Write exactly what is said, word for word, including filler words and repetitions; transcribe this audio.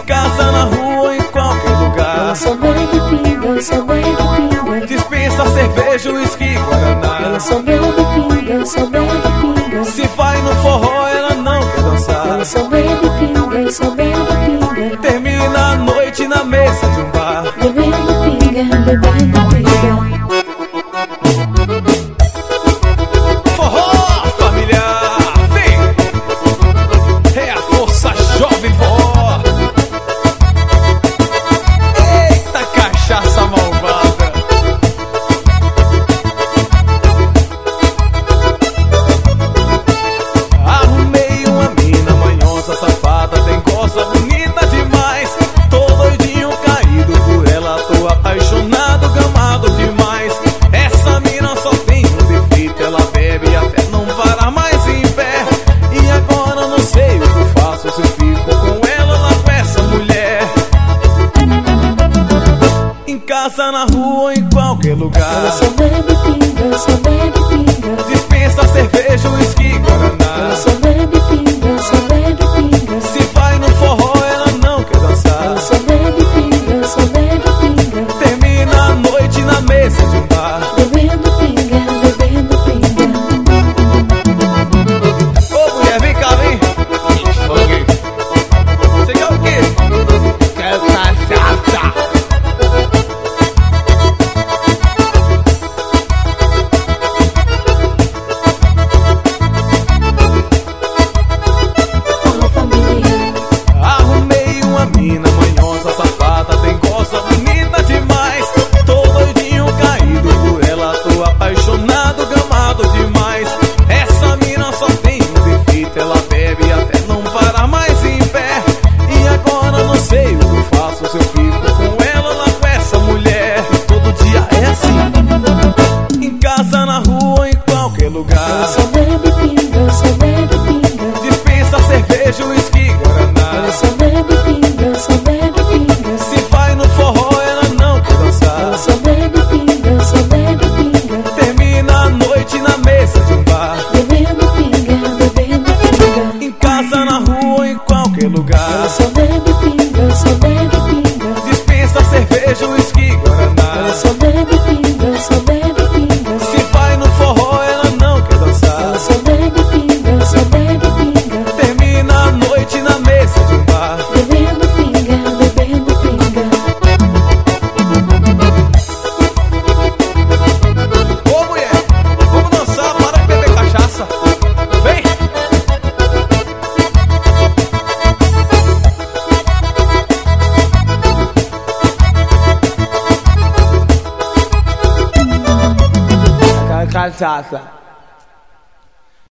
casa, na rua, em qualquer lugar. Ela só bebe pinga, só bebe pinga. Dispensa cerveja, uísque, guaraná. Ela só bebe pinga, só bebe pinga. Se vai no forró, ela não quer dançar. Ela só bebe pinga, só bebe pinga. Termina a noite na mesa de um bar, bebendo pinga, bebendo pinga. Forró familiar, vem! É a força jovem vó. Eita cachaça malvada. Arrumei uma mina manhosa, safada, dengosa, bonita demais. Tô doidinho, caído por ela, tô apaixonado, gamado demais. Essa mina só tem um defeito, ela bebe até não parar mais em pé. E agora não sei o que eu faço, se eu fico com ela lá com essa mulher. Em casa, na rua, em qualquer lugar. Ela só bebe pinga, só bebe pinga. Dispensa cerveja, uísque, guaraná. Ela só bebe pinga, só bebe pinga. Se vai no forró, ela não quer dançar. Ela só bebe pinga, só bebe pinga. Termina a noite na mesa de um bar, bebendo pinga, bebendo pinga. ô mulher, vem cá, vem. Você quer o quê? Quero cachaça. Forró familiar. Arrumei uma mina manhosa, safada, dengosa, bonita demais. Tô doidinho, caído por ela, tô apaixonado, gamado demais. Essa mina só tem um defeito, ela bebe até não parar mais em pé. E agora não sei o que eu faço, se eu fico com ela lá com essa mulher. Todo dia é assim, em casa, na rua, em qualquer Ela lugar. só bebe pinga, só bebe pinga. Dispensa cerveja, uísque, guaraná. Ela só bebe pinga, só bebe pinga. Se vai no forró, ela não quer Ela dançar. só bebe pinga, só bebe pinga. Termina a noite na mesa de um bar, Bebendo pinga, bebendo pinga. em casa, na rua, em qualquer Ela lugar. só bebe pinga, só bebe pinga. Dispensa cerveja, uísque, guaraná. Ela só bebe pinga, só bebe pinga. Se vai no forró, ela não quer Ela dançar. só bebe pinga, só bebe pinga. Termina a noite na mesa de um bar, Bebendo pinga, bebendo pinga. ô mulher, vamos dançar, para de beber cachaça. Vem! Cachaça.